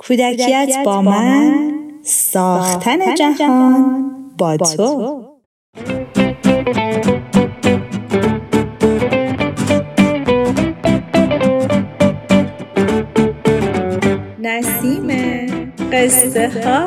کودکیت با من، ساختن جهان با تو. نسیم قصه ها.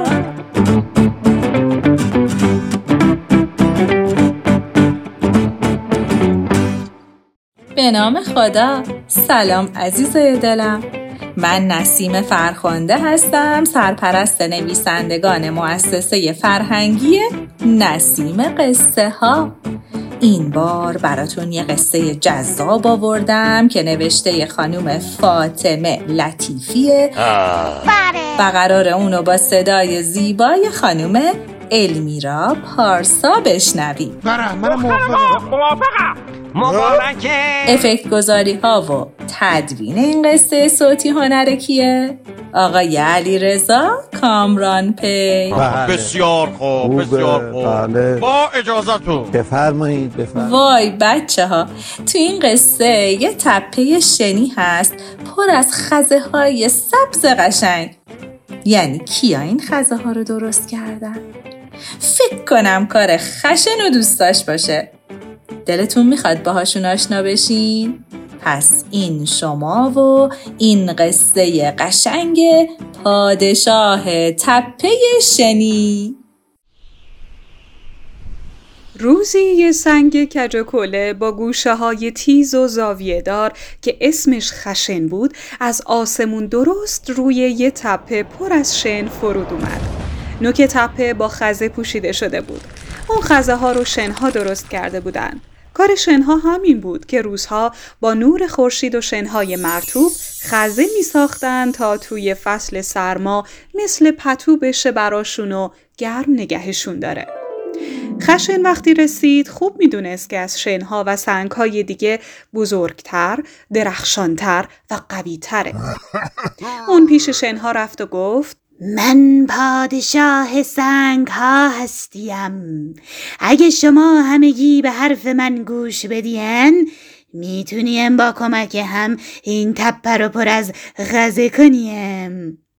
به نام خدا. سلام عزیزای دلم، من نسیم فرخنده هستم، سرپرست نویسندگان مؤسسه فرهنگی نسیم قصه ها. این بار براتون یه قصه جذاب آوردم که نوشته خانم فاطمه لطیفیه و قراره اونو با صدای زیبای خانم المیرا پارسا بشنویم. من موافقم. مبارکه. افکت گذاری ها و تدوین این قصه صوتی هنر کیه؟ آقای علیرضا کامرانپی. بسیار خوب، بسیار خوب. بله. با اجازتون بفرمایید. وای بچه ها، تو این قصه یه تپه شنی هست پر از خزه های سبز قشنگ. یعنی کیا این خزه ها رو درست کردن؟ فکر کنم کار خشن و دوستاش باشه. دلتون میخواد باهاشون آشنا بشین؟ پس این شما و این قصه قشنگ پادشاه تپه شنی. روزی یه سنگ کج و کوله با گوشه های تیز و زاویه دار که اسمش خشن بود از آسمون درست روی یه تپه پر از شن فرود اومد. نوک تپه با خزه پوشیده شده بود. اون خزه ها رو شنها درست کرده بودن. کار شنها همین بود که روزها با نور خورشید و شنهای مرطوب خزه می ساختن تا توی فصل سرما مثل پتو بشه براشون و گرم نگهشون داره. خشن وقتی رسید خوب می دونست که از شنها و سنگهای دیگه بزرگتر، درخشانتر و قویتره. اون پیش شنها رفت و گفت: من پادشاه سنگ ها هستیم. اگه شما همگی به حرف من گوش بدین میتونیم با کمک هم این تپه رو پر از غزه کنیم.